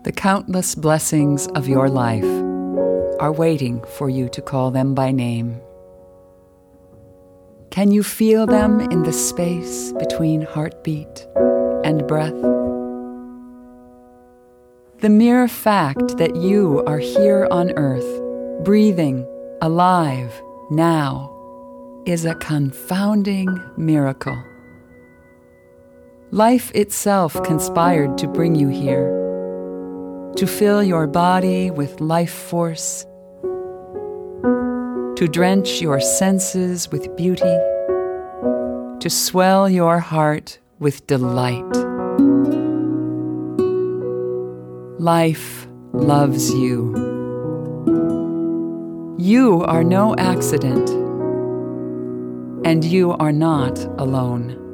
The countless blessings of your life are waiting for you to call them by name. Can you feel them in the space between heartbeat and breath? The mere fact that you are here on earth, breathing, alive, now, is a confounding miracle. Life itself conspired to bring you here, to fill your body with life force, to drench your senses with beauty, to swell your heart with delight. Life loves you. You are no accident, and you are not alone.